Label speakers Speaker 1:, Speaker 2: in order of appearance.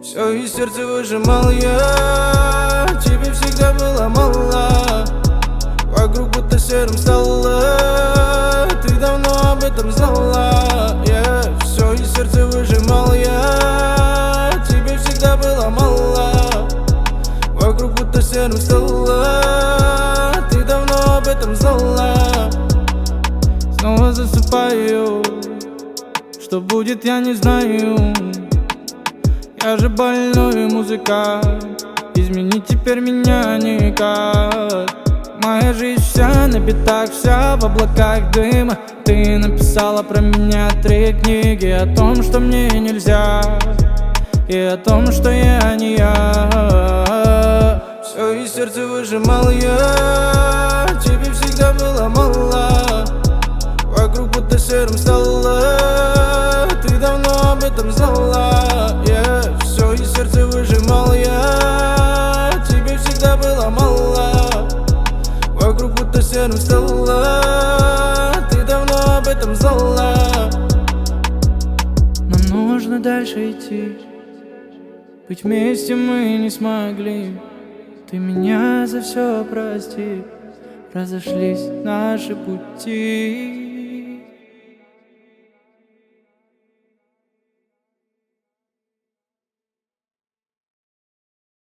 Speaker 1: Все из сердца выжимал я, тебе всегда было мало. Вокруг будто серым стало, ты давно об этом знала. Все из сердца выжимал я, тебе всегда было мало. Вокруг будто серым стало, ты давно об этом знала. Снова засыпаю, что будет, я не знаю. Я же больной музыкант, изменить теперь меня никак. Моя жизнь вся на битах, вся в облаках дыма. Ты написала про меня 3 книги о том, что мне нельзя, и о том, что я не я. Все из сердца выжимал я, тебе всегда было мало. Вокруг будто серым стало, ты давно об этом знала. Все из сердца выжимал я, тебе всегда было мало. Вокруг будто серым стало, ты давно об этом знала. Нам нужно дальше идти, быть вместе мы не смогли. Ты меня за все прости, разошлись наши пути.